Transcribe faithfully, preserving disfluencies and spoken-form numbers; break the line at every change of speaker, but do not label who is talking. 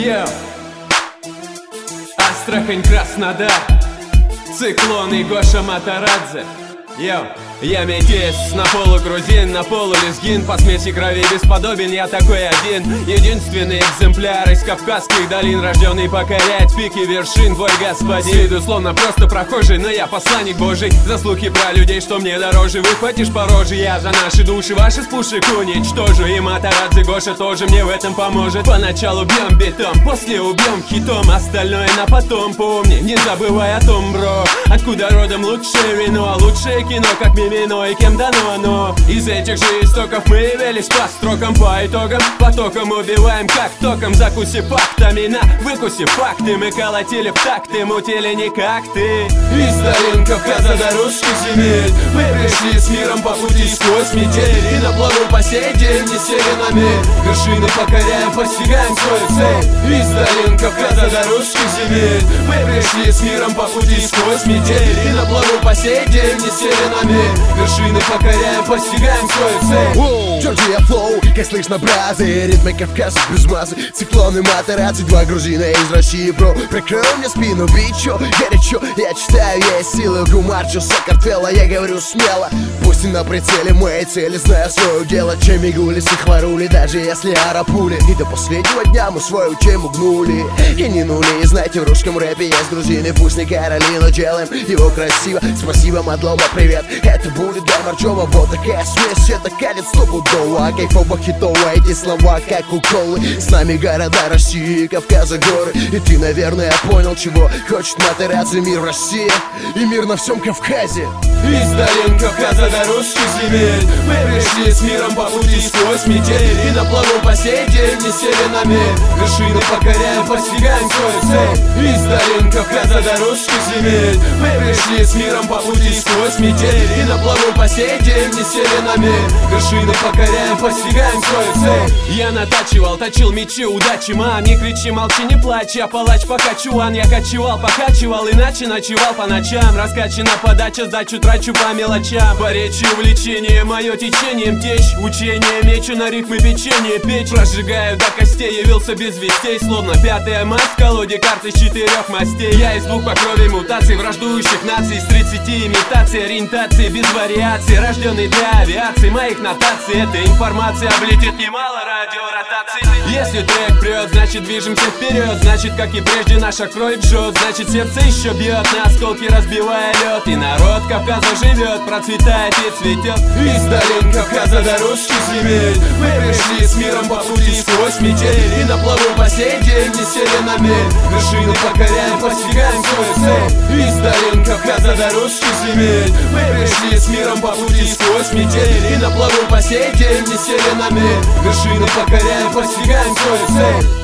Йо! Астрахань, Краснодар, Циклон и Гоша Матарадзе. Йо! Я метис, на полу грузин, на полу лезгин. По смеси крови бесподобен, я такой один. Единственный экземпляр из кавказских долин, рожденный покорять пики вершин, твой господин. С виду словно просто прохожий, но я посланник божий. За слухи про людей, что мне дороже, выхватишь по роже. Я за наши души, ваши с пушек уничтожу. И Матарадзе Гоша тоже мне в этом поможет. Поначалу бьем битом, после убьем хитом. Остальное на потом, помни, не забывай о том, бро. Откуда родом лучшее вино, а лучшее кино, как мимино. И кем дано оно. Из этих же истоков мы явились по строкам, по итогам. Потоком убиваем как током, закусив фактами на выкусив факты. Мы колотили в такты, мутили не как ты. Из долин Кавказа до русских земель мы пришли с миром по пути сквозь метель. И на плаву по сей день не сели на мель. Вершины покоряем, постигаем свою цель. Из долин Кавказа до русских земель мы пришли с миром по пути сквозь метель. И на плаву по сей день не сели на мель. Вершины покоряем, постигаем свою цель.
Джорджия флоу, как слышно, бразы. Ритмы Кавказа без мазы. Циклоны Матарадзе, два грузина из России, бро. Прикрыл мне спину, бичо, горячо. Я читаю, есть силы, гумарчу, сакартвела. Я говорю смело, пусть и на прицеле моей цели. Знаю свое дело, чемигули, сихварули. Даже если арапули. И до последнего дня мы свою тему гнули. И не нули, и знаете, в русском рэпе есть грузины. Пусть не Каролина, но делаем его красиво. Спасибо, Мадлоба, привет. Это будет для Марчева, вот такая смесь. Это калит стопудово, кайфово, хитово. Эти слова как уколы. С нами города России, Кавказа, горы. И ты, наверное, понял, чего хочет Матарадзе. Мир в России и мир на всем Кавказе.
Из долин Кавказа до русских земель мы пришли с миром по пути сквозь метель. И на плаву по сей день не сели на мель. Вершины покоряем, постигаем свою цель. Из долин Кавказа до русских земель мы пришли с миром по пути сквозь метель. И на плаву по сей день не сели на мель. Вершины покоряем, постигаем свою цель. Я натачивал, точил мечи, удачи, ман. Не кричи, молчи, не плачь, я палач, пока чуван. Я кочевал, покачивал, иначе ночевал по ночам. Раскачана подача, сдачу трачу по мелочам. По речи увлечение, мое течением течь. Учение, мечу на рифмы, печенье печь. Прожигаю до костей, явился без вестей. Словно пятая мать в колоде карт из четырех мастей. Я из двух по крови мутаций, враждующих наций. С тридцати имитаций, ориентации без вариаций. Рожденный для авиации, моих нотаций. Эта информация облетит немало радиоротаций. Если трек прет, значит движемся вперед. Значит, как и прежде, наша кровь жжет. Значит, сердце еще бьет, на осколки разбивая лед. И народ Кавказа живет, процветает и цветет. Из долин Кавказа до русских земель мы пришли с миром по пути сквозь метель. И на плаву по сей день не сели на мель. Вершины покоряем, постигаем свою цель. Из долин Кавказа до русских земель мы пришли с миром по пути сквозь метель. И на плаву по сей день не сели на мель. Вершины покоряем, постигаем свою цель.